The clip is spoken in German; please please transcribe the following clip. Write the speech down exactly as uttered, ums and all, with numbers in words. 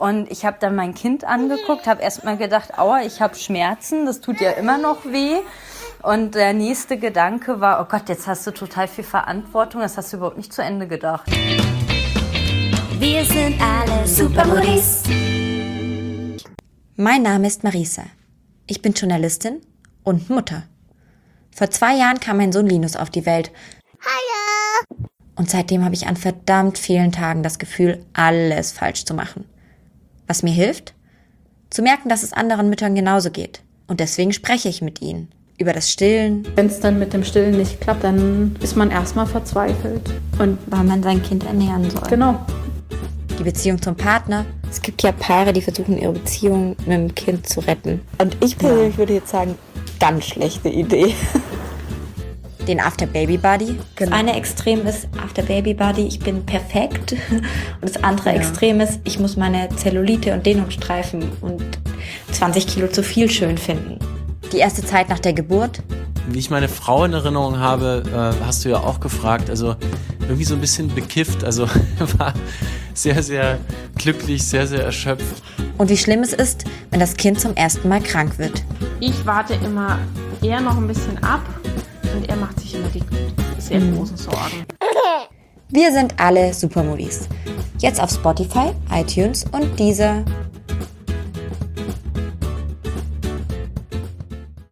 Und ich habe dann mein Kind angeguckt, habe erstmal gedacht, aua, ich habe Schmerzen, das tut ja immer noch weh. Und der nächste Gedanke war, oh Gott, jetzt hast du total viel Verantwortung, das hast du überhaupt nicht zu Ende gedacht. Wir sind alle Supermodis. Mein Name ist Marisa. Ich bin Journalistin und Mutter. Vor zwei Jahren kam mein Sohn Linus auf die Welt. Hallo! Und seitdem habe ich an verdammt vielen Tagen das Gefühl, alles falsch zu machen. Was mir hilft? Zu merken, dass es anderen Müttern genauso geht. Und deswegen spreche ich mit ihnen. Über das Stillen. Wenn es dann mit dem Stillen nicht klappt, dann ist man erstmal verzweifelt. Und weil man sein Kind ernähren soll. Genau. Die Beziehung zum Partner. Es gibt ja Paare, die versuchen, ihre Beziehung mit dem Kind zu retten. Und ich persönlich ja. würde jetzt sagen, ganz schlechte Idee. Den After-Baby-Body. Genau. Das eine Extrem ist After-Baby-Body, ich bin perfekt. Und das andere ja. Extrem ist, ich muss meine Zellulite und Dehnungsstreifen und zwanzig Kilo zu viel schön finden. Die erste Zeit nach der Geburt. Wie ich meine Frau in Erinnerung habe, äh, hast du ja auch gefragt, also irgendwie so ein bisschen bekifft, also war sehr, sehr glücklich, sehr, sehr erschöpft. Und wie schlimm es ist, wenn das Kind zum ersten Mal krank wird. Ich warte immer eher noch ein bisschen ab und er macht sich immer die sehr mhm. großen Sorgen. Wir sind alle Supermodis. Jetzt auf Spotify, iTunes und Deezer.